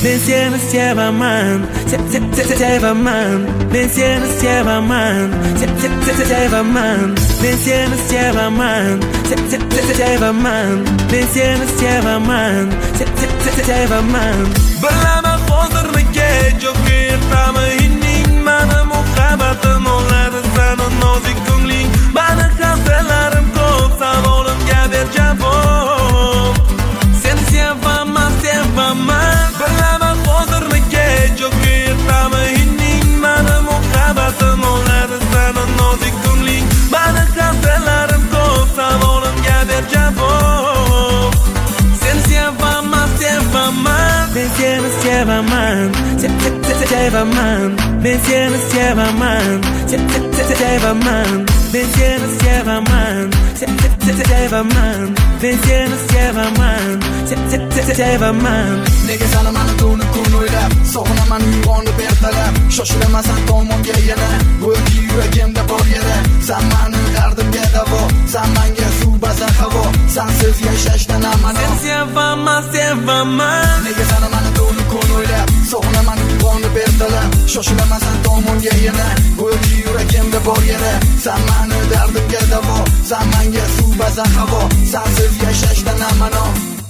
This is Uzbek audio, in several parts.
Ben seni sevaman, sevaman. Ben seni sevaman, sevaman. Ben seni sevaman, sevaman. Ben seni sevaman, sevaman. Bilaman hozirmi kech yoki ertami inding mani muhabbatim oladi sani nozik ko'ngling mani xastalarim ko'p savolimga ber javob seni sevaman sevaman bilaman hozirmi kech yoki ertami inding mani muhabbatim oladi sani nozik ko'ngling mani xastalarim ko'p savolimga ber javob seni sevaman sevaman ben seni sevaman sevaman ben seni sevaman sevaman ben seni sevaman sevaman ben seni sevaman sevaman nega sana mani to'nib kun o'ylab sog'inaman uyg'onib ertalab shoshilaman tomonga yana go'yoki yuragimda bor yara san mani dardimga davo san menga suv basan havo sensiz yashashdan amano seni sevaman sevaman nega sana mani to'nib kun o'ylab sog'inaman uyg'onib ertalab shoshilaman tomonga yana go'yoki yuragimda bor yara san mani dardimga davo san menga suv basan havo sensiz yashashdan amano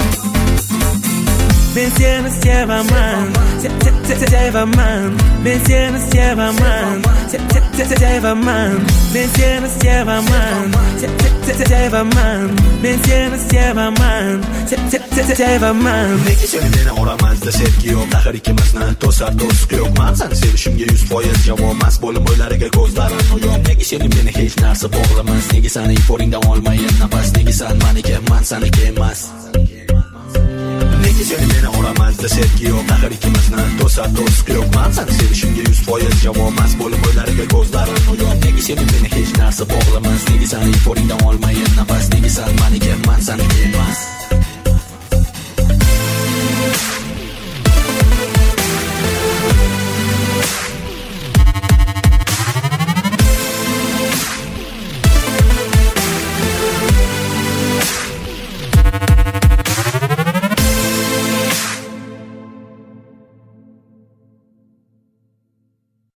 ben seni sevaman sevaman ben seni sevaman sevaman ben seni sevaman sevaman ben seni sevaman sevaman nega seni meni oramazda sevgi yo'q axir ikkimizni to'sar to'siq yo'qman seni sevishimga 100% javob mas bo'lib o'ylariga ko'zlarim yo'q nega seni meni hech narsa bog'lamas nega seni iforingdan olmayin nafas nega san maniki man saniki emas nega seni meni oramazda sevgi yo'q axir ikkimizni to'sar to'siq yo'qman seni sevishimga 100% javob mas bo'lib o'ylariga ko'zlarim yo'q nega seni meni hech narsa bog'lamas nega seni iforingdan olmayin nafas nega san maniki man saniki emas